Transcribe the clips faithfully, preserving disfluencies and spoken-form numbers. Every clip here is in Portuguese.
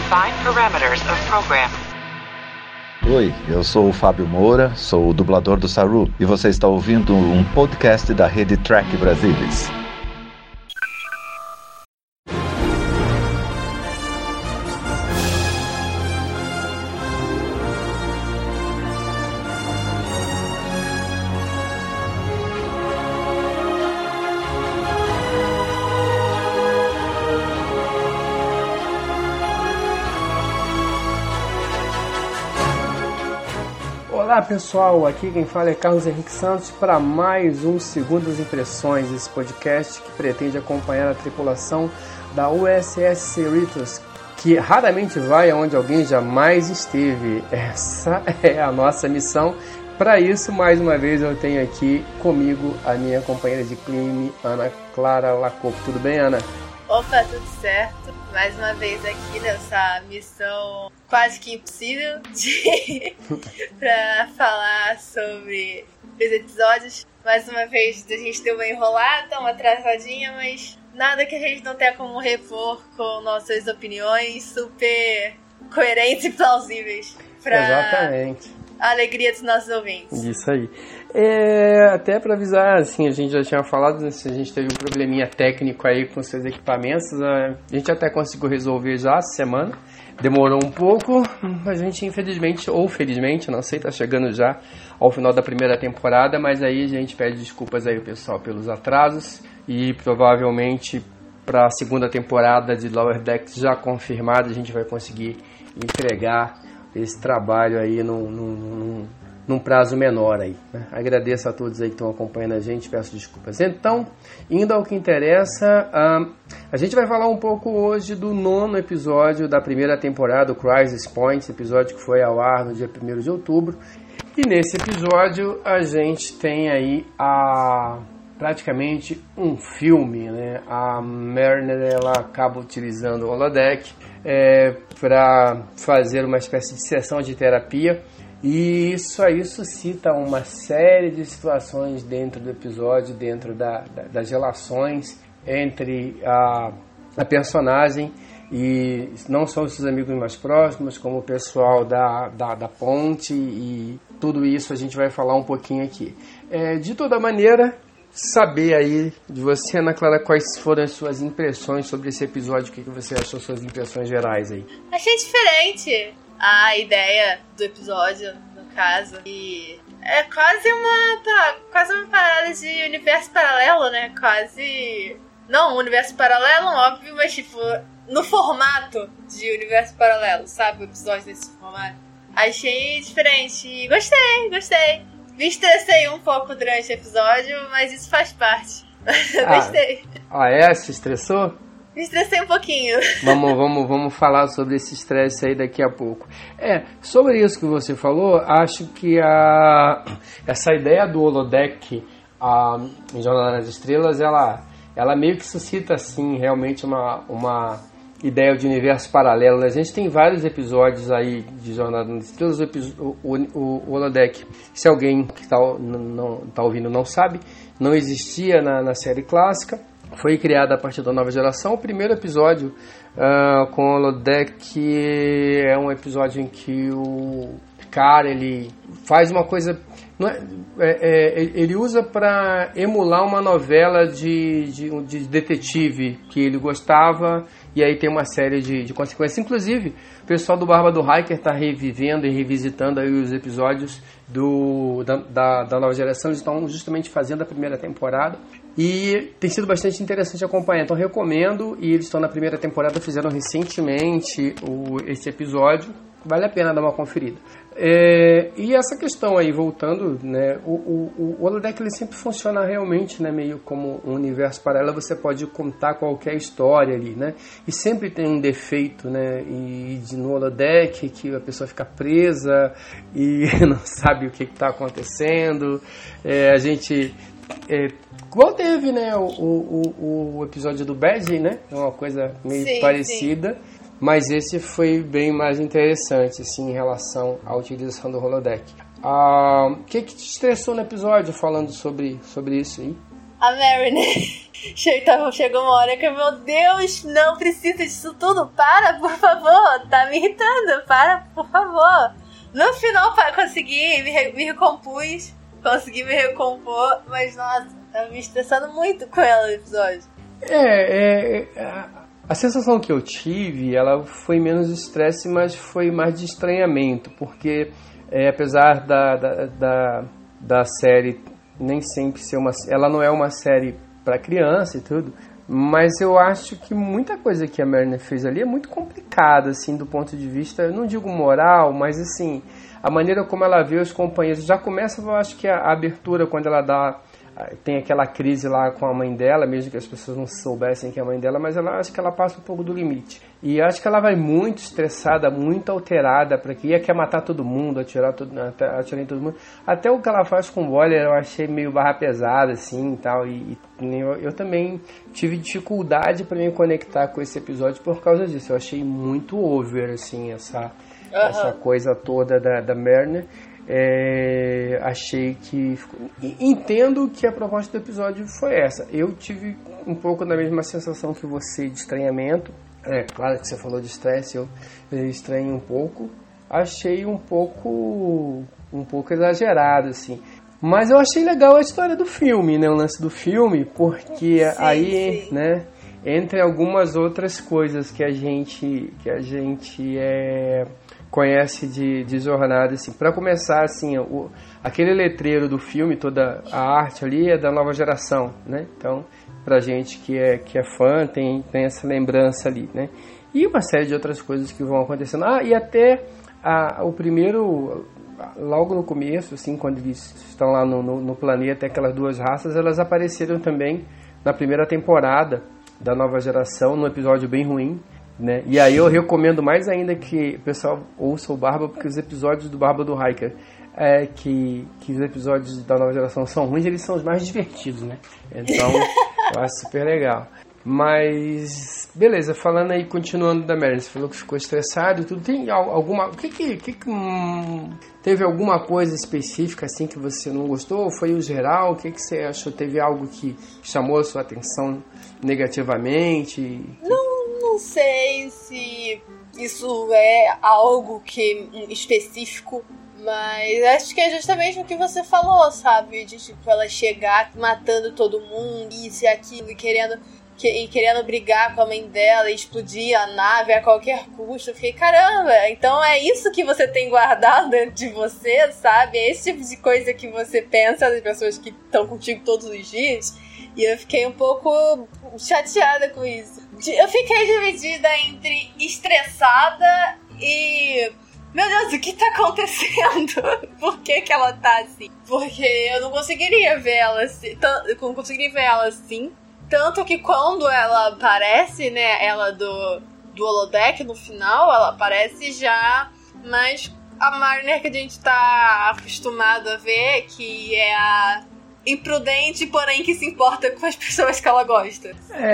Define parameters of program. Oi, eu sou o Fábio Moura, sou o dublador do Saru e você está ouvindo um podcast da Rede Track Brasilis. Olá pessoal, aqui quem fala é Carlos Henrique Santos para mais um Segundas Impressões, esse podcast que pretende acompanhar a tripulação da U S S Cerritos, que raramente vai aonde alguém jamais esteve. Essa é a nossa missão. Para isso, mais uma vez eu tenho aqui comigo a minha companheira de crime, Ana Clara Lacopo. Tudo bem, Ana? Opa, tudo certo. Mais uma vez aqui nessa missão quase que impossível de pra falar sobre os episódios. Mais uma vez a gente deu uma enrolada, uma atrasadinha, mas nada que a gente não tenha como repor com nossas opiniões super coerentes e plausíveis pra Exatamente. A alegria dos nossos ouvintes. Isso aí. É, até para avisar, assim, a gente já tinha falado, né, se a gente teve um probleminha técnico aí com seus equipamentos, a gente até conseguiu resolver já essa semana. Demorou um pouco, mas a gente infelizmente, ou felizmente, não sei, tá chegando já ao final da primeira temporada, mas aí a gente pede desculpas aí, pessoal, pelos atrasos e provavelmente para a segunda temporada de Lower Decks já confirmada, a gente vai conseguir entregar esse trabalho aí num, num, num, num prazo menor aí, né? Agradeço a todos aí que estão acompanhando a gente, peço desculpas. Então, indo ao que interessa, uh, a gente vai falar um pouco hoje do nono episódio da primeira temporada, o Crisis Point, episódio que foi ao ar no dia primeiro de outubro. E nesse episódio a gente tem aí a... praticamente um filme, né? A Mariner, ela acaba utilizando o holodeck é, para fazer uma espécie de sessão de terapia, e isso aí suscita uma série de situações dentro do episódio, dentro da, da, das relações entre a, a personagem e não só os seus amigos mais próximos, como o pessoal da, da, da ponte, e tudo isso a gente vai falar um pouquinho aqui. É, de toda maneira, saber aí de você, Ana Clara, quais foram as suas impressões sobre esse episódio, o que você achou, suas impressões gerais aí? Achei diferente a ideia do episódio, no caso, e é quase uma, quase uma parada de universo paralelo, né? Quase, não um universo paralelo, óbvio, mas tipo, no formato de universo paralelo, sabe? O episódio desse formato. Achei diferente, gostei, gostei. Me estressei um pouco durante o episódio, mas isso faz parte. Ah, gostei. Ah, é? Se estressou? Me estressei um pouquinho. Vamos, vamos, vamos falar sobre esse estresse aí daqui a pouco. É, sobre isso que você falou, acho que a, essa ideia do holodeck a, em Jornada nas Estrelas, ela, ela meio que suscita, assim, realmente uma... uma ideia de universo paralelo. A gente tem vários episódios aí de Jornada nas Estrelas. O, o, o, o holodeck, se alguém que está tá ouvindo não sabe, não existia na, na série clássica. Foi criada a partir da nova geração. O primeiro episódio uh, com o holodeck é um episódio em que o cara ele faz uma coisa... Não é, é, é, ele usa para emular uma novela de, de, de detetive que ele gostava, e aí tem uma série de, de consequências. Inclusive, o pessoal do Barba do Hiker está revivendo e revisitando aí os episódios do, da, da, da nova geração. Eles estão justamente fazendo a primeira temporada e tem sido bastante interessante acompanhar. Então recomendo, e eles estão na primeira temporada, fizeram recentemente o, esse episódio. Vale a pena dar uma conferida. É, e essa questão aí, voltando, né, o, o, o holodeck ele sempre funciona realmente, né, meio como um universo paralelo. Você pode contar qualquer história ali, né, e sempre tem um defeito, né, e de, no holodeck que a pessoa fica presa e não sabe o que está acontecendo. É, a gente... É, igual teve, né, o, o, o episódio do Badge, né, é uma coisa meio sim, parecida. Sim. Mas esse foi bem mais interessante, assim, em relação à utilização do holodeck. Ah, o que, que te estressou no episódio falando sobre, sobre isso aí? a Marinette chegou uma hora que, meu Deus, não precisa disso tudo, para, por favor, tá me irritando, para, por favor. No final, consegui, me, re, me recompus, consegui me recompor, mas, nossa, tava me estressando muito com ela no episódio. É, é, a, a sensação que eu tive, ela foi menos estresse, mas foi mais de estranhamento, porque é, apesar da, da, da, da série nem sempre ser uma... Ela não é uma série para criança e tudo, mas eu acho que muita coisa que a Marinette fez ali é muito complicada, assim, do ponto de vista, eu não digo moral, mas assim, a maneira como ela vê os companheiros. Já começa, eu acho que a, a abertura, quando ela dá, tem aquela crise lá com a mãe dela, mesmo que as pessoas não soubessem que é a mãe dela, mas ela acho que ela passa um pouco do limite. E acho que ela vai muito estressada, muito alterada, para que ia quer matar todo mundo, atirar, todo, atirar em todo mundo. Até o que ela faz com o Boiler eu achei meio barra pesada, assim, e tal. E, e eu, eu também tive dificuldade para me conectar com esse episódio por causa disso. Eu achei muito over, assim, essa, uhum. essa coisa toda da, da Marinette. É, achei que... Entendo que a proposta do episódio foi essa. Eu tive um pouco da mesma sensação que você de estranhamento. É claro que você falou de estresse, eu estranhei um pouco. Achei um pouco um pouco exagerado, assim. Mas eu achei legal a história do filme, né? O lance do filme, porque sim, aí, sim. né? Entre algumas outras coisas que a gente que a gente é, conhece de, de jornada, assim. Para começar, assim, o, aquele letreiro do filme, toda a arte ali é da nova geração, né? Então, pra gente que é, que é fã, tem, tem essa lembrança ali, né? E uma série de outras coisas que vão acontecendo. Ah, e até a, o primeiro, logo no começo, assim, quando eles estão lá no, no, no planeta, aquelas duas raças, elas apareceram também na primeira temporada da nova geração, num episódio bem ruim, né? E aí eu recomendo mais ainda que o pessoal ouça o Barba, porque os episódios do Barba do Hiker, é, que, que os episódios da nova geração são ruins, eles são os mais divertidos, né? Então, eu acho super legal. Mas, beleza, falando aí, continuando da Mary, você falou que ficou estressado e tudo. Tem alguma... O que que... que, que hum, teve alguma coisa específica, assim, que você não gostou? Ou foi o geral? O que que você achou? Teve algo que chamou a sua atenção negativamente? Não, não sei se isso é algo que específico, mas acho que é justamente o que você falou, sabe? De, tipo, ela chegar matando todo mundo, isso e aquilo, e querendo, que, e querendo brigar com a mãe dela e explodir a nave a qualquer custo. Eu fiquei, caramba, então é isso que você tem guardado dentro de você, sabe? É esse tipo de coisa que você pensa das pessoas que estão contigo todos os dias. E eu fiquei um pouco chateada com isso. Eu fiquei dividida entre estressada e... Meu Deus, o que tá acontecendo? Por que que ela tá assim? Porque eu não conseguiria ver ela assim, eu não conseguiria ver ela assim. Tanto que quando ela aparece, né, ela do, do holodeck no final, ela aparece já, mas a Mariner que a gente tá acostumado a ver, que é a imprudente, porém que se importa com as pessoas que ela gosta.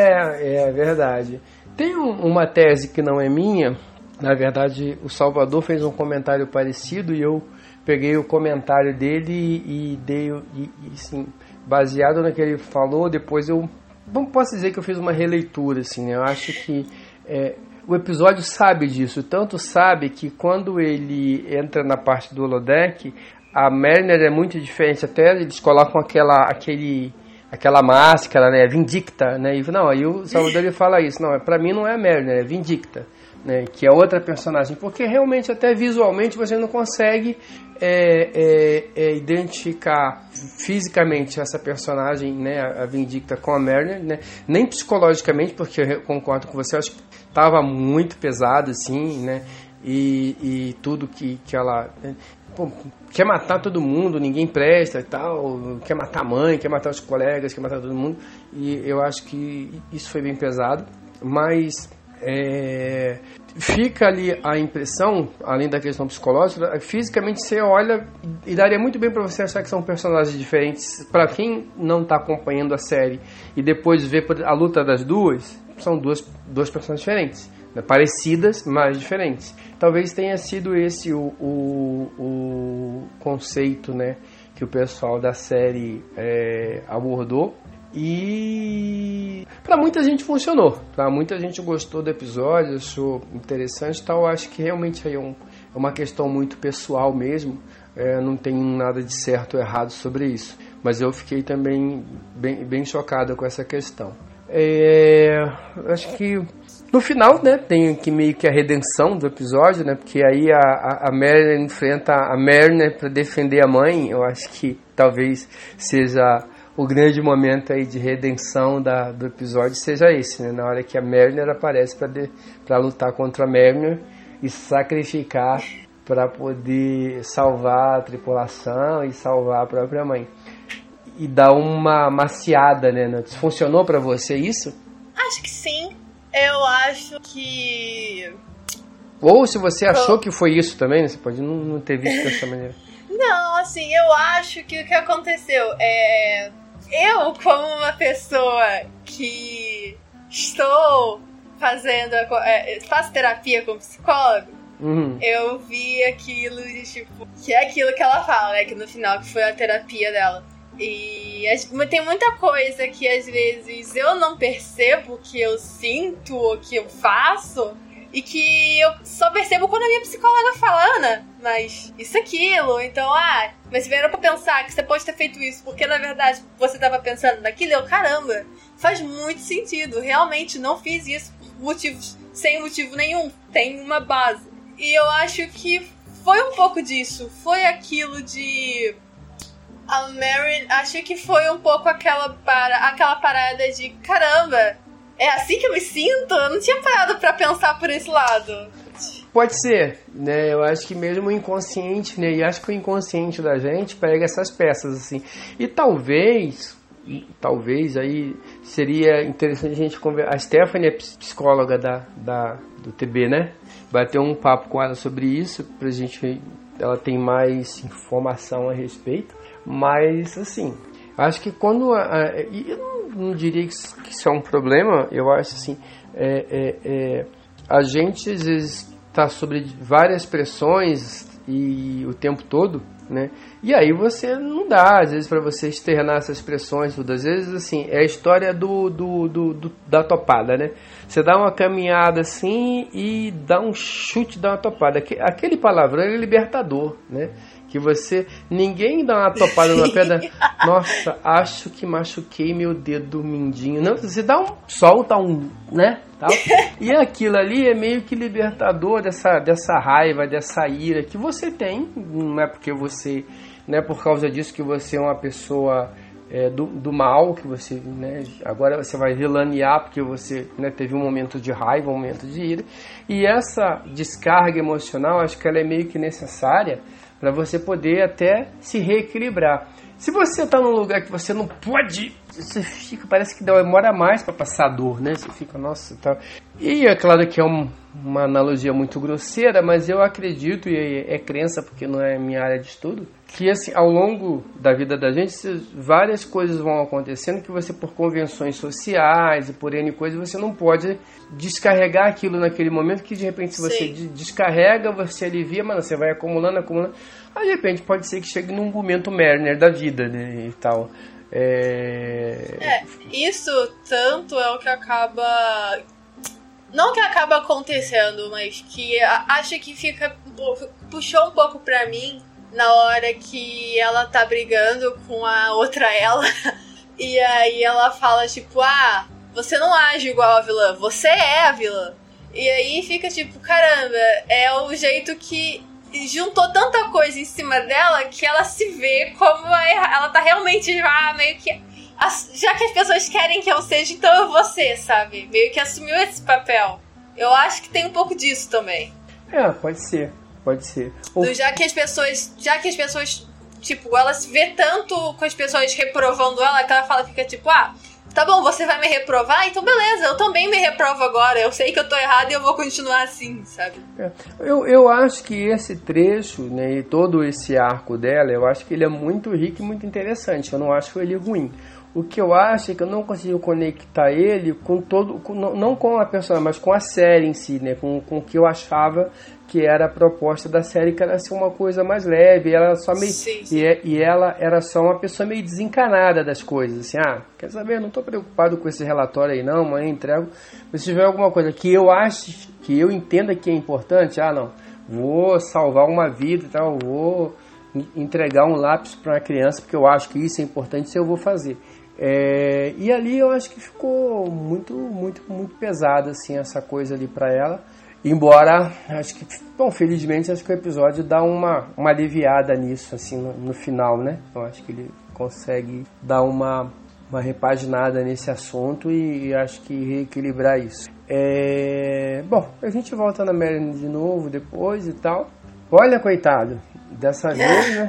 É, é verdade. Tem um, uma tese que não é minha. Na verdade, o Salvador fez um comentário parecido e eu peguei o comentário dele e, e dei, e, e, assim, baseado no que ele falou, depois eu, não posso dizer que eu fiz uma releitura, assim, né? Eu acho que é, o episódio sabe disso, tanto sabe que quando ele entra na parte do holodeck, a Mariner é muito diferente, até eles colocam aquela, aquele, aquela máscara, né, Vindicta, né? E, não, aí o Salvador ele fala isso, não, pra mim não é a Mariner, é Vindicta. Né, que é outra personagem, porque realmente até visualmente você não consegue é, é, é, identificar fisicamente essa personagem, né, a Vindicta com a Mariner, né, nem psicologicamente, porque eu concordo com você, acho que estava muito pesado assim, né, e, e tudo que, que ela né, pô, quer matar todo mundo, ninguém presta e tal, quer matar a mãe, quer matar os colegas, quer matar todo mundo, e eu acho que isso foi bem pesado, mas É, fica ali a impressão, além da questão psicológica, fisicamente você olha e daria muito bem para você achar que são personagens diferentes. Para quem não está acompanhando a série e depois vê a luta das duas, são duas, duas personagens diferentes, né? Parecidas, mas diferentes. Talvez tenha sido esse o, o, o conceito, né, que o pessoal da série é, abordou. E para muita gente funcionou, para muita gente gostou do episódio, achou interessante e tal. Eu acho que realmente aí é, um, é uma questão muito pessoal mesmo, é, não tem nada de certo ou errado sobre isso. Mas eu fiquei também bem, bem chocado com essa questão. É, acho que no final, né, tem aqui meio que a redenção do episódio, né, porque aí a, a, a Mariner enfrenta a Mariner para defender a mãe. Eu acho que talvez seja o grande momento aí de redenção da, do episódio, seja esse, né, na hora que a Mariner aparece para lutar contra a Mariner e sacrificar para poder salvar a tripulação e salvar a própria mãe. E dar uma maciada, né? Funcionou pra você isso? Acho que sim. Eu acho que... Ou se você achou que foi isso também, né? Você pode não, não ter visto dessa maneira. Não, assim, eu acho que o que aconteceu é... Eu, como uma pessoa que estou fazendo... É, faço terapia com psicólogo, uhum. Eu vi aquilo de tipo... Que é aquilo que ela fala, né? Que no final que foi a terapia dela. E tem muita coisa que às vezes eu não percebo que eu sinto ou que eu faço e que eu só percebo quando a minha psicóloga fala, Ana, mas isso aquilo, então, ah, mas vieram pra pensar que você pode ter feito isso porque na verdade você tava pensando naquilo, eu, caramba, faz muito sentido, realmente não fiz isso por motivos, sem motivo nenhum, tem uma base. E eu acho que foi um pouco disso, foi aquilo de... A Mary, acho que foi um pouco aquela, para, aquela parada de caramba, é assim que eu me sinto? Eu não tinha parado pra pensar por esse lado. Pode ser, né? Eu acho que mesmo o inconsciente, né? E acho que o inconsciente da gente pega essas peças, assim. E talvez, talvez aí seria interessante a gente conversar. A Stephanie é psicóloga da, da, do T B, né? Bater um papo com ela sobre isso, pra gente... Ela tem mais informação a respeito. Mas, assim, acho que quando... A, a, eu não, não diria que isso é um problema, eu acho assim, é, é, é, a gente às vezes está sobre várias pressões e o tempo todo, né? E aí você não dá, às vezes, para você externar essas pressões, tudo. Às vezes, assim, é a história do, do, do, do, da topada, né? Você dá uma caminhada assim e dá um chute, dá uma topada. Aquele palavrão é libertador, né? Que você... Ninguém dá uma topada numa pedra... Nossa, acho que machuquei meu dedo mindinho. Não, você dá um... Solta um... Né? Tal. E aquilo ali é meio que libertador dessa, dessa raiva, dessa ira que você tem. Não é porque você... Não é por causa disso que você é uma pessoa... É, do, do mal, que você... Né, agora você vai relanear porque você, né, teve um momento de raiva, um momento de ira. E essa descarga emocional, acho que ela é meio que necessária para você poder até se reequilibrar. Se você está num lugar que você não pode, você fica, parece que demora mais para passar dor, né? Você fica, nossa, tá. E é claro que é um, uma analogia muito grosseira, mas eu acredito, e é, é crença porque não é minha área de estudo, que assim, ao longo da vida da gente, várias coisas vão acontecendo que você, por convenções sociais e por N coisas, você não pode descarregar aquilo naquele momento, que de repente se você Sim. descarrega, você alivia, mas você vai acumulando, acumulando. Aí de repente pode ser que chegue num momento Mariner da vida, né, e tal. É... é, isso tanto é o que acaba... Não que acaba acontecendo, mas que acho que fica... Puxou um pouco pra mim na hora que ela tá brigando com a outra ela. E aí ela fala, tipo, ah, você não age igual a vilã, você é a vilã. E aí fica tipo, caramba, é o jeito que juntou tanta coisa em cima dela que ela se vê como ela tá realmente já meio que... Já que as pessoas querem que eu seja, então eu vou ser, sabe? Meio que assumiu esse papel. Eu acho que tem um pouco disso também. É, pode ser. Pode ser. Ou... Já que as pessoas, já que as pessoas, tipo, ela se vê tanto com as pessoas reprovando ela, que ela fala, fica tipo, ah, tá bom, você vai me reprovar? Então beleza, eu também me reprovo agora, eu sei que eu tô errada e eu vou continuar assim, sabe? É. Eu, eu acho que esse trecho, né, e todo esse arco dela, eu acho que ele é muito rico e muito interessante, eu não acho ele ruim. O que eu acho é que eu não consigo conectar ele com todo, com, não com a personagem, mas com a série em si, né? Com, com o que eu achava que era a proposta da série, que era ser uma coisa mais leve, ela só meio, sim, sim. E, e ela era só uma pessoa meio desencanada das coisas, assim, ah, quer saber, não estou preocupado com esse relatório aí não, mãe, entrego, mas se tiver alguma coisa que eu acho, que eu entenda que é importante, ah, não, vou salvar uma vida e tal, vou entregar um lápis para uma criança, porque eu acho que isso é importante, isso eu vou fazer. É, e ali eu acho que ficou muito, muito, muito pesado, assim, essa coisa ali para ela. Embora, acho que, bom, felizmente, acho que o episódio dá uma, uma aliviada nisso, assim, no, no final, né? Eu acho que ele consegue dar uma, uma repaginada nesse assunto e, e acho que reequilibrar isso. É, bom, a gente volta na Marilyn de novo depois e tal. Olha, coitado, dessa vez, né?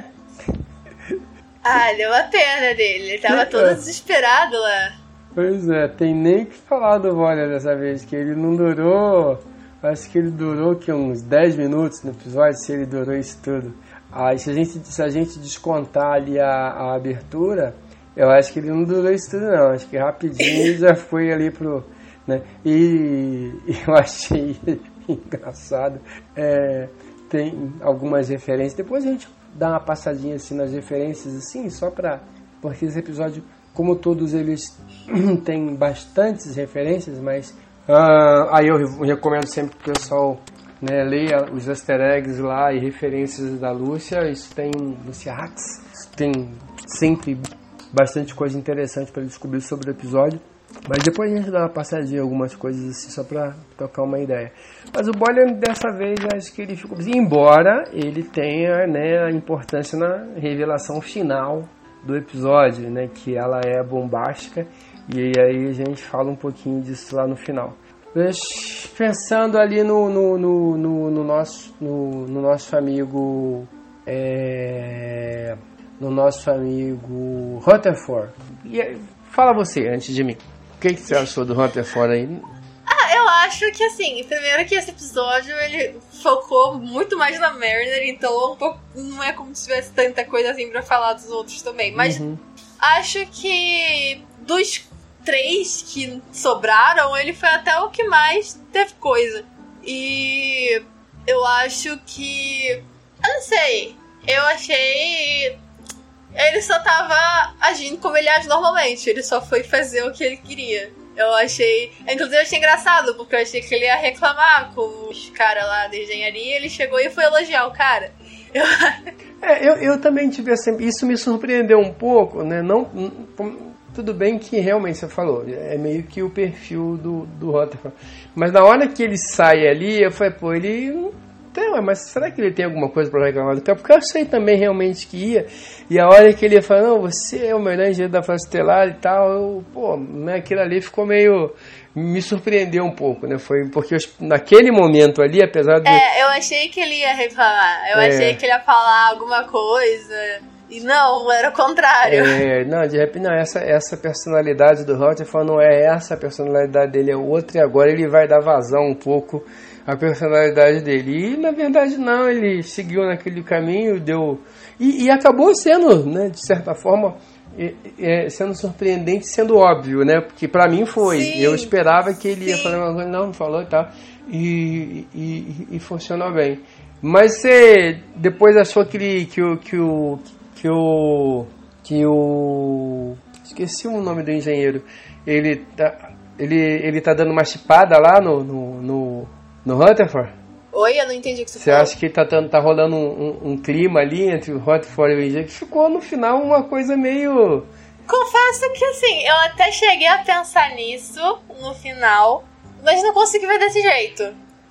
Ah, deu uma pena dele, ele tava todo desesperado lá. Pois é, tem nem que falar do Voller dessa vez, que ele não durou... Acho que ele durou que uns dez minutos no episódio, se ele durou isso tudo. Aí se a gente, se a gente descontar ali a, a abertura, eu acho que ele não durou isso tudo não. Acho que rapidinho ele já foi ali pro... Né? E, e eu achei engraçado. É, tem algumas referências. Depois a gente dá uma passadinha assim nas referências, assim, só pra... Porque esse episódio, como todos eles, tem bastantes referências, mas... Uh, aí eu recomendo sempre que o pessoal, né, leia os easter eggs lá e referências da Lúcia. Isso tem Lúcia Hatz, tem sempre bastante coisa interessante para descobrir sobre o episódio. Mas depois a gente dá uma passadinha em algumas coisas assim, só para tocar uma ideia. Mas o Boller dessa vez, acho que ele ficou... Embora ele tenha, né, a importância na revelação final do episódio, né, que ela é bombástica. E aí a gente fala um pouquinho disso lá no final. Pensando ali no, no, no, no, no, nosso, no, no nosso amigo... É, no nosso amigo Rutherford. E, fala você, antes de mim. O que, que você achou do Rutherford aí? Ah, eu acho que assim, primeiro que esse episódio ele focou muito mais na Mariner, então um pouco, não é como se tivesse tanta coisa assim pra falar dos outros também. Mas uhum. Acho que dos três que sobraram, ele foi até o que mais teve coisa. E eu acho que... Eu não sei. Eu achei... Ele só tava agindo como ele age normalmente. Ele só foi fazer o que ele queria. Eu achei... Inclusive eu achei engraçado, porque eu achei que ele ia reclamar com os caras lá da engenharia. Ele chegou e foi elogiar o cara. Eu... É, eu, eu também tive assim... Isso me surpreendeu um pouco, né? Não... Tudo bem que realmente você falou, é meio que o perfil do, do Rutherford. Mas na hora que ele sai ali, eu falei, pô, ele... Tem, mas será que ele tem alguma coisa para reclamar do cara? Porque eu achei também realmente que ia. E a hora que ele ia falar, não, você é o melhor engenheiro da Frota Estelar e tal, eu, pô, né, aquilo ali ficou meio... Me surpreendeu um pouco, né? Foi porque eu, naquele momento ali, apesar de... É, eu achei que ele ia reclamar. Eu é. achei que ele ia falar alguma coisa... E não, era o contrário. É, não, de repente, não, essa, essa personalidade do Rutherford não é essa, a personalidade dele é outra, e agora ele vai dar vazão um pouco à personalidade dele. E, na verdade, não, ele seguiu naquele caminho, deu... E, e acabou sendo, né, de certa forma, é, é, sendo surpreendente, sendo óbvio, né? Porque pra mim foi. Sim, eu esperava que ele sim. ia falar uma coisa, não, não falou e tal, e, e, e funcionou bem. Mas você depois achou que, ele, que o... Que o que o que o esqueci o nome do engenheiro, ele tá, ele, ele tá dando uma chipada lá no, no, no, no Rutherford? Oi, eu não entendi o que você, você falou. Você acha que tá, tá rolando um, um, um clima ali entre o Rutherford e o engenheiro, que ficou no final uma coisa meio... Confesso que assim, eu até cheguei a pensar nisso no final, mas não consegui ver desse jeito.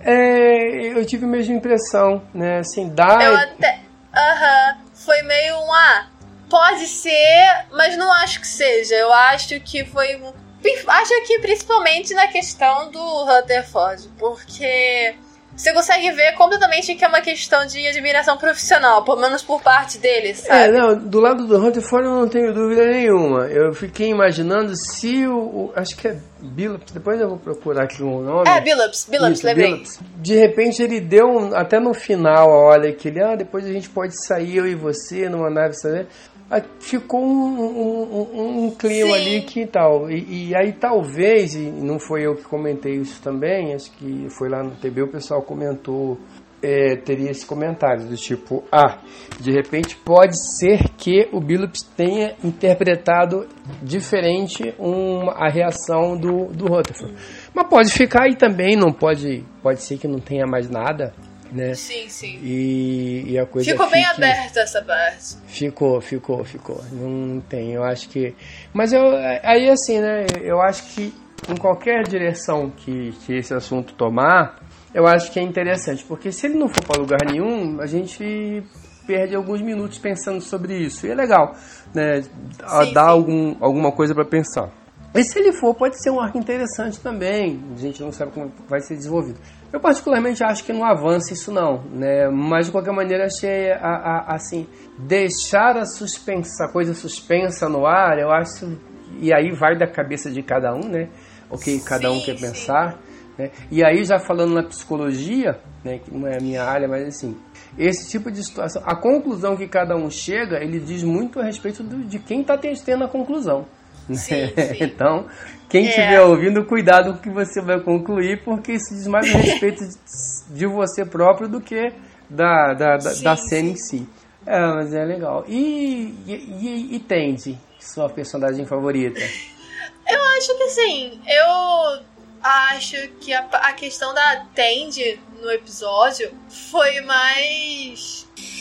É, eu tive a mesma impressão, né, assim, dá... Eu até... Aham... Uh-huh. Foi meio um, ah, pode ser, mas não acho que seja. Eu acho que foi... Acho que principalmente na questão do Rutherford, porque você consegue ver completamente que é uma questão de admiração profissional, pelo menos por parte dele, sabe? É, não, do lado do Rutherford eu não tenho dúvida nenhuma. Eu fiquei imaginando se o... o acho que é Billups, depois eu vou procurar aqui o nome. É, Billups, Billups, Isso, lembrei. Billups. De repente ele deu, até no final, a hora que ele, ah, depois a gente pode sair, eu e você, numa nave, sabe? ficou um, um, um clima Sim. ali que tal. E, e aí talvez, e não foi eu que comentei isso também, acho que foi lá no T B, o pessoal comentou, é, teria esse comentário do tipo, ah, de repente pode ser que o Billups tenha interpretado diferente uma, a reação do, do Rutherford. Mas pode ficar aí também, não pode, pode ser que não tenha mais nada, né? Sim, sim. E, e a coisa ficou bem fique... aberta essa parte. Ficou, ficou, ficou. Não tem, eu acho que... Mas eu, aí assim, né, eu acho que em qualquer direção que, que esse assunto tomar, eu acho que é interessante, porque se ele não for para lugar nenhum, a gente perde alguns minutos pensando sobre isso, e é legal, né, Sim, dar sim. Algum, alguma coisa para pensar. E se ele for, pode ser um arco interessante também, a gente não sabe como vai ser desenvolvido. Eu particularmente acho que não avança isso não, né? Mas de qualquer maneira achei, a, a, assim, deixar a, suspensa, a coisa suspensa no ar, eu acho, e aí vai da cabeça de cada um, né? O que cada um Sim, quer sim. pensar, né? E aí já falando na psicologia, né, que não é a minha área, mas assim, esse tipo de situação, a conclusão que cada um chega, ele diz muito a respeito do, de quem está tendo a conclusão. Sim, sim. Então, quem É. estiver ouvindo, cuidado com o que você vai concluir, porque isso diz mais a respeito de, de você próprio do que da, da, da, Sim, da cena sim. em si. É, mas é legal. E, e, e, e Tandy, sua personagem favorita? Eu acho que assim, eu acho que a, a questão da Tandy no episódio foi mais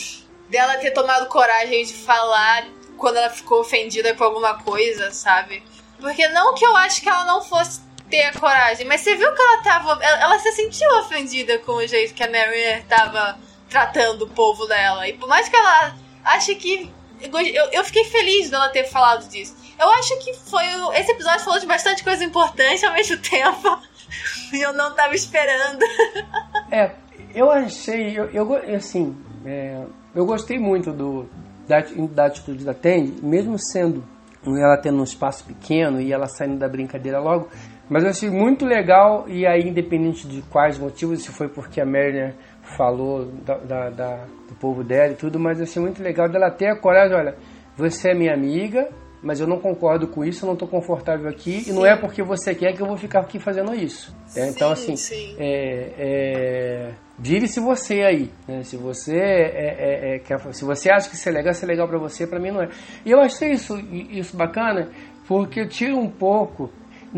dela ter tomado coragem de falar quando ela ficou ofendida com alguma coisa, sabe? Porque não que eu acho que ela não fosse ter a coragem, mas você viu que ela tava... Ela, ela se sentiu ofendida com o jeito que a Mariner tava tratando o povo dela. E por mais que ela ache que... Eu, eu fiquei feliz dela ter falado disso. Eu acho que foi... Esse episódio falou de bastante coisa importante ao mesmo tempo. E eu não tava esperando. É, eu achei... Eu, eu, assim, é, eu gostei muito do... Da, da atitude da Tandy, mesmo sendo ela tendo um espaço pequeno e ela saindo da brincadeira logo, mas eu achei muito legal, e aí independente de quais motivos, se foi porque a Mariner falou da, da, da, do povo dela e tudo, mas eu achei muito legal dela ter a coragem, olha, você é minha amiga, mas eu não concordo com isso, eu não estou confortável aqui, sim. E não é porque você quer que eu vou ficar aqui fazendo isso. É, sim, então assim, sim. é... é vire-se você aí, né? Se você é, é, é, quer, se você acha que isso é legal, isso é legal pra você, pra mim não é. E eu achei isso, isso bacana, porque tira um pouco,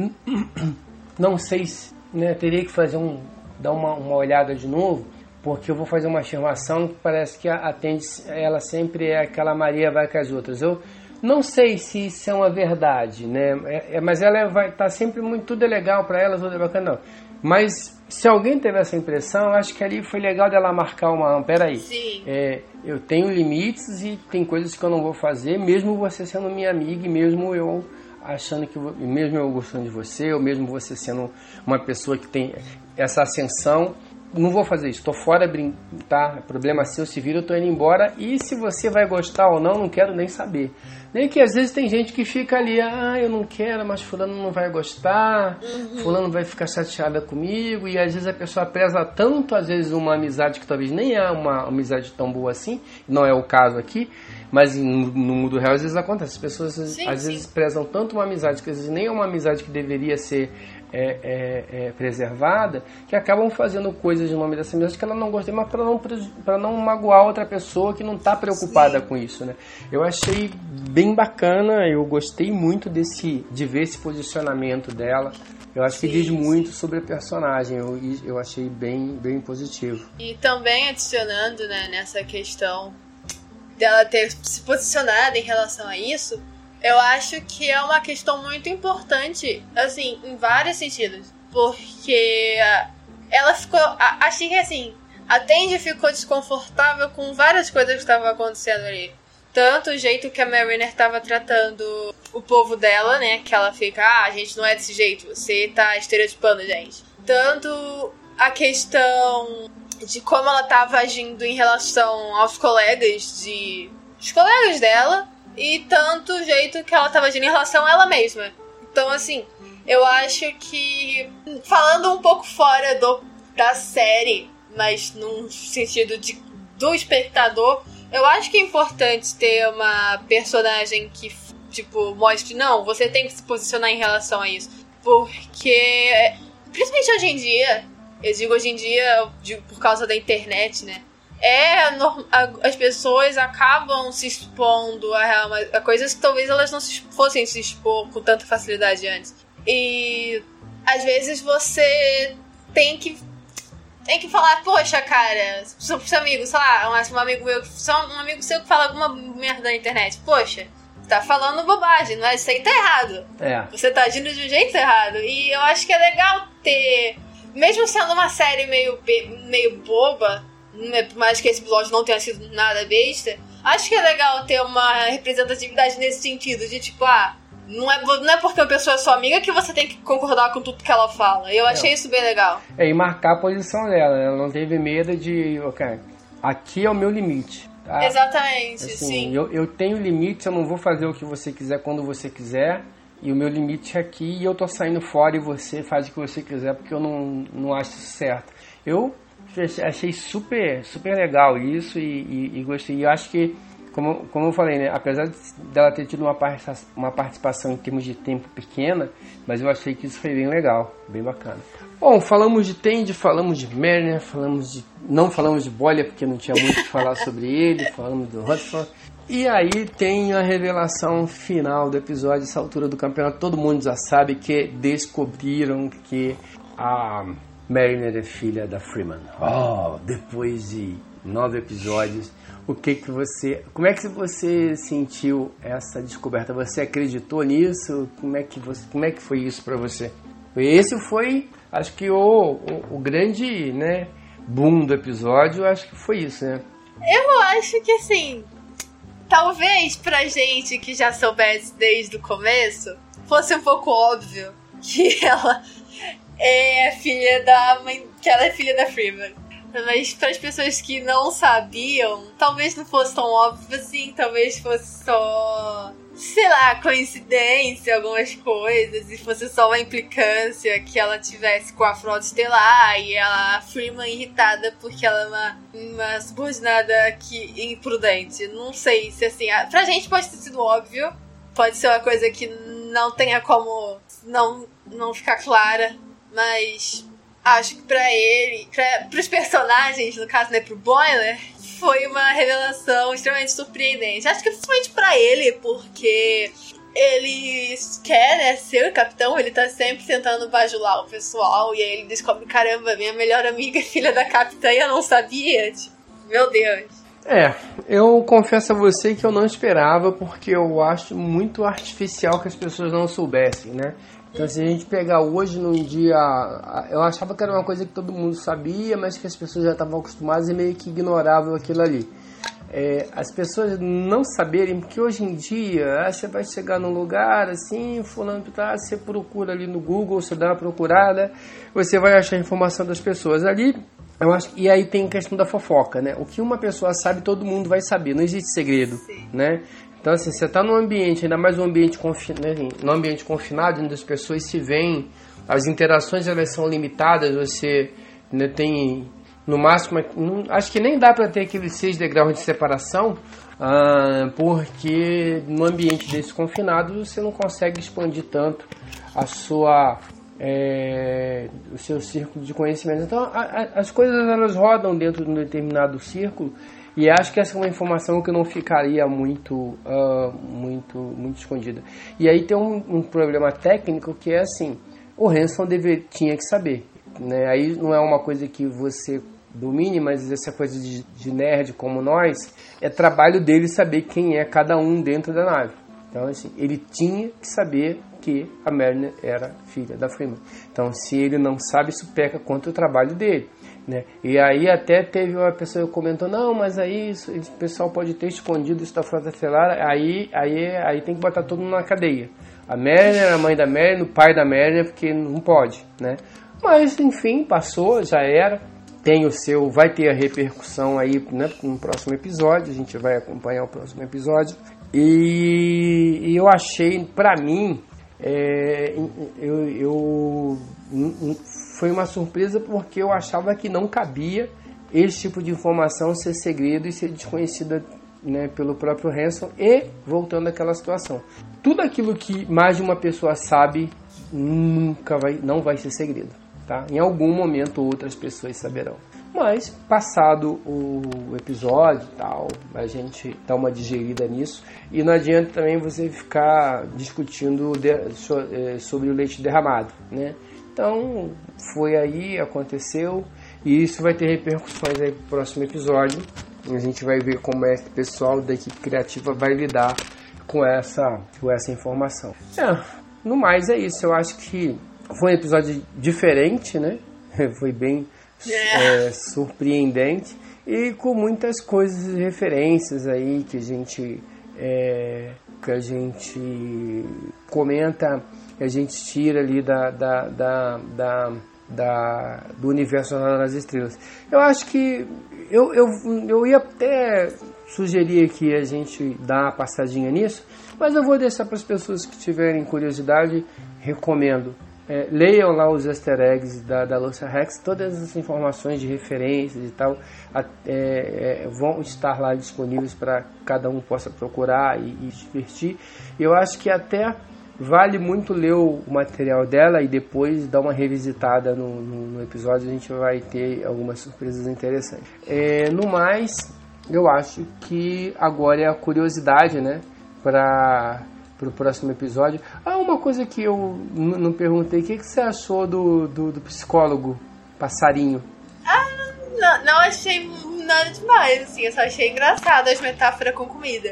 não sei se, né, teria que fazer um, dar uma, uma olhada de novo, porque eu vou fazer uma afirmação que parece que a Tandy, ela sempre é aquela Maria vai com as outras. Eu não sei se isso é uma verdade, né? É, é, mas ela vai estar tá sempre muito, tudo é legal pra ela, tudo é bacana, não. Mas se alguém teve essa impressão, acho que ali foi legal dela marcar uma... Peraí, Sim. É, eu tenho limites e tem coisas que eu não vou fazer, mesmo você sendo minha amiga e mesmo eu achando que... Mesmo eu gostando de você, ou mesmo você sendo uma pessoa que tem essa ascensão, não vou fazer isso, tô fora, tá? Problema seu, se vira, eu tô indo embora. E se você vai gostar ou não, não quero nem saber. Nem que às vezes tem gente que fica ali, ah, eu não quero, mas fulano não vai gostar, uhum. Fulano vai ficar chateada comigo, e às vezes a pessoa preza tanto, às vezes, uma amizade que talvez nem é uma amizade tão boa assim, não é o caso aqui, mas no, no mundo real às vezes acontece, as pessoas sim, às sim. vezes prezam tanto uma amizade, que às vezes nem é uma amizade que deveria ser é, é, é, preservada, que acabam fazendo coisas no nome dessa amizade que ela não gosta, mas para não, para não magoar outra pessoa que não está preocupada sim. com isso, né? Eu achei bem bacana, eu gostei muito desse, de ver esse posicionamento dela. Eu acho que sim, diz muito sim. sobre a personagem, eu, eu achei bem, bem positivo. E também adicionando, né, nessa questão dela ter se posicionado em relação a isso, eu acho que é uma questão muito importante, assim, em vários sentidos. Porque ela ficou... Achei que, assim, a Tandy ficou desconfortável com várias coisas que estavam acontecendo ali. Tanto o jeito que a Mariner estava tratando o povo dela, né? Que ela fica, ah, a gente não é desse jeito, você tá estereotipando a gente. Tanto a questão de como ela estava agindo em relação aos colegas de... os colegas dela, e tanto o jeito que ela estava agindo em relação a ela mesma. Então, assim, eu acho que, falando um pouco fora do, da série, mas num sentido de, do espectador, Eu acho que é importante ter uma personagem que, tipo, mostre, não, você tem que se posicionar em relação a isso. Porque, principalmente hoje em dia, eu digo hoje em dia digo por causa da internet, né? É, as pessoas acabam se expondo a, a coisas que talvez elas não se, fossem se expor com tanta facilidade antes. E às vezes você tem que tem que falar, poxa, cara, seu, seu amigo, sei lá, um, um amigo meu, só um amigo seu que fala alguma merda na internet, poxa, tá falando bobagem, não é? Isso aí tá errado. É. Você tá agindo de um jeito errado. E eu acho que é legal ter, mesmo sendo uma série meio, meio boba, por mais que esse episódio não tenha sido nada besta, acho que é legal ter uma representatividade nesse sentido, de tipo, ah, não é, não é porque a pessoa é sua amiga que você tem que concordar com tudo que ela fala. Eu achei é. isso bem legal. É, e marcar a posição dela, ela não teve medo de, ok, aqui é o meu limite. Tá? Exatamente, assim, sim. Eu, eu tenho limite, eu não vou fazer o que você quiser quando você quiser, e o meu limite é aqui, e eu tô saindo fora e você faz o que você quiser, porque eu não, não acho isso certo. Eu achei super, super legal isso e, e, e gostei. E eu acho que, como, como eu falei, né, apesar dela ter tido uma, uma participação em termos de tempo pequena, mas eu achei que isso foi bem legal, bem bacana. Bom, falamos de Tendi, falamos de Mariner, falamos de, não falamos de Boiler porque não tinha muito o que falar sobre ele, falamos do Rutherford. E aí tem a revelação final do episódio, essa altura do campeonato, todo mundo já sabe que descobriram que a Mariner é filha da Freeman. Oh, depois de nove episódios, o que que você, como é que você sentiu essa descoberta? Você acreditou nisso? Como é que você, como é que foi isso para você? Esse foi, acho que o, o, o grande, né, boom do episódio, acho que foi isso, né? Eu acho que assim, talvez pra gente que já soubesse desde o começo, fosse um pouco óbvio que ela é filha da mãe, que ela é filha da Freeman. Mas para as pessoas que não sabiam, talvez não fosse tão óbvio assim, talvez fosse só, sei lá, coincidência, algumas coisas, e fosse só uma implicância que ela tivesse com a Frota Estelar e ela, a Freeman irritada porque ela é uma, uma subordinada que, imprudente. Não sei se assim, pra gente pode ter sido óbvio, pode ser uma coisa que não tenha como não, não ficar clara, mas acho que pra ele, pra, pros personagens, no caso, né, pro Boiler, foi uma revelação extremamente surpreendente. Acho que principalmente pra ele, porque ele quer, né, ser o capitão, ele tá sempre tentando bajular o pessoal, e aí ele descobre, caramba, minha melhor amiga é filha da capitã e eu não sabia. Tipo, meu Deus. É, eu confesso a você que eu não esperava, porque eu acho muito artificial que as pessoas não soubessem, né? Então, se a gente pegar hoje num dia, eu achava que era uma coisa que todo mundo sabia, mas que as pessoas já estavam acostumadas e meio que ignoravam aquilo ali. É, as pessoas não saberem, porque hoje em dia, você vai chegar num lugar assim, fulano tá, você procura ali no Google, você dá uma procurada, você vai achar a informação das pessoas ali. Eu acho, e aí tem a questão da fofoca, né? O que uma pessoa sabe, todo mundo vai saber, não existe segredo, Sim. né? Então, assim, você está num ambiente, ainda mais um ambiente, confi- né, num ambiente confinado, onde as pessoas se veem, as interações elas são limitadas, você, né, tem, no máximo, não, acho que nem dá para ter aqueles seis degraus de separação, ah, porque no ambiente desse confinado você não consegue expandir tanto a sua, é, o seu círculo de conhecimento. Então, a, a, as coisas elas rodam dentro de um determinado círculo. E acho que essa é uma informação que não ficaria muito, uh, muito, muito escondida. E aí tem um, um problema técnico que é assim, o Hanson deve, tinha que saber. Né? Aí não é uma coisa que você domine, mas essa coisa de, de nerd como nós, é trabalho dele saber quem é cada um dentro da nave. Então, assim, ele tinha que saber que a Mariner era filha da Freeman. Então, se ele não sabe, isso peca contra o trabalho dele. Né? E aí até teve uma pessoa que comentou, não, mas aí isso, o pessoal pode ter escondido isso da Frota Estelar, aí, aí, aí tem que botar todo mundo na cadeia. A Mariner, a mãe da Mariner, o pai da Mariner, porque não pode, né? Mas, enfim, passou, já era. Tem o seu, vai ter a repercussão aí, né, no próximo episódio, a gente vai acompanhar o próximo episódio. E, e eu achei, pra mim, é, eu... eu foi uma surpresa porque eu achava que não cabia esse tipo de informação ser segredo e ser desconhecida né, pelo próprio Hanson e voltando àquela situação. Tudo aquilo que mais de uma pessoa sabe nunca vai, não vai ser segredo, tá? Em algum momento outras pessoas saberão. Mas, passado o episódio e tal, a gente dá uma digerida nisso. E não adianta também você ficar discutindo de, sobre o leite derramado, né? Então, foi aí, aconteceu. E isso vai ter repercussões aí pro próximo episódio. A gente vai ver como é que o pessoal da equipe criativa vai lidar com essa, com essa informação. É, no mais é isso. Eu acho que foi um episódio diferente, né? Foi bem... É, surpreendente e com muitas coisas e referências aí que a gente é, que a gente comenta, que a gente tira ali da, da, da, da, da do universo das estrelas. Eu acho que eu, eu, eu ia até sugerir que a gente dá uma passadinha nisso, mas eu vou deixar para as pessoas que tiverem curiosidade. Recomendo. É, leiam lá os easter eggs da, da Lúcia Rex, todas as informações de referências e tal a, é, é, vão estar lá disponíveis para cada um possa procurar e, e divertir. Eu acho que até vale muito ler o material dela e depois dar uma revisitada no, no, no episódio. A gente vai ter algumas surpresas interessantes. É, no mais, eu acho que agora é a curiosidade, né, para para o próximo episódio. Ah, uma coisa que eu n- não perguntei, o que, que você achou do, do, do psicólogo passarinho? Ah, não, não achei nada demais, assim, eu só achei engraçado as metáforas com comida.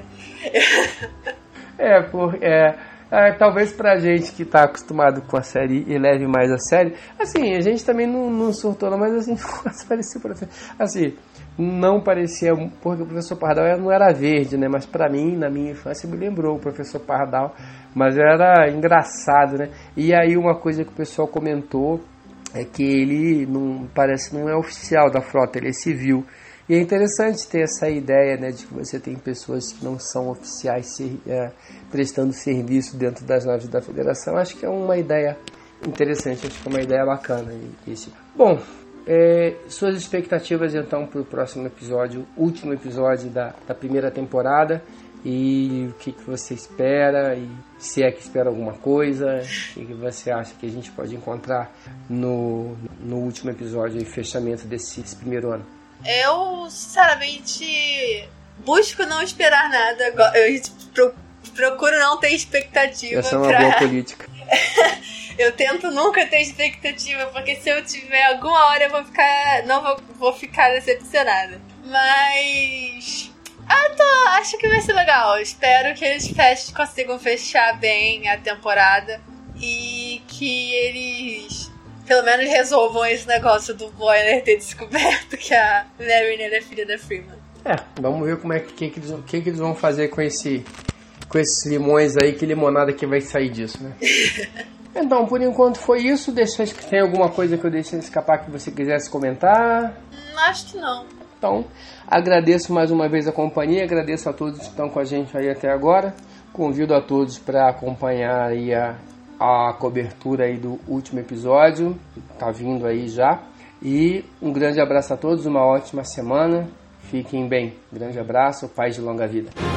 É, por, é, é talvez pra gente que tá acostumado com a série e leve mais a sério, assim, a gente também não, não surtou, não, mas assim, parecia, assim, não parecia, porque o professor Pardal não era verde, né? Mas para mim, na minha infância, me lembrou o professor Pardal, mas era engraçado, né? E aí uma coisa que o pessoal comentou é que ele não parece não é oficial da frota, ele é civil. E é interessante ter essa ideia, né, de que você tem pessoas que não são oficiais ser, é, prestando serviço dentro das naves da Federação. Acho que é uma ideia interessante, acho que é uma ideia bacana. Esse. Bom, É, suas expectativas então para o próximo episódio, último episódio da, da primeira temporada, e o que, que você espera, e se é que espera alguma coisa, o que, que você acha que a gente pode encontrar no, no último episódio e fechamento desse, desse primeiro ano? Eu, sinceramente, busco não esperar nada, eu pro, procuro não ter expectativa. Essa é uma pra... boa política. Eu tento nunca ter expectativa, porque se eu tiver alguma hora eu vou ficar. Não vou, vou ficar decepcionada. Mas. Ah, tô, acho que vai ser legal. Espero que eles fechem, consigam fechar bem a temporada. E que eles pelo menos resolvam esse negócio do Boiler ter descoberto que a Mariner é filha da Freeman. É, vamos ver como é que, que, que, eles, que, que eles vão fazer com esse. Com esses limões aí, que limonada que vai sair disso, né? Então, por enquanto foi isso. Deixa, acho que tem alguma coisa que eu deixei escapar que você quisesse comentar? Hum, acho que não. Então, agradeço mais uma vez a companhia, agradeço a todos que estão com a gente aí até agora. Convido a todos para acompanhar aí a, a cobertura aí do último episódio, tá vindo aí já. E um grande abraço a todos, uma ótima semana. Fiquem bem. Grande abraço, paz de longa vida.